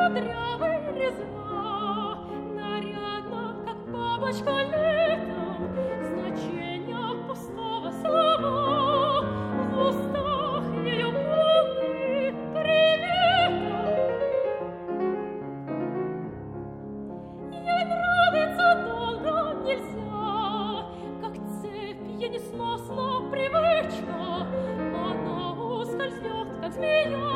кудрявой резва, нарядно, как бабочка летом, значения пустого слова в устах ее полны привета. Ей нравится долго нельзя, как цепь ей несносна привычка, она ускользнет, как змея.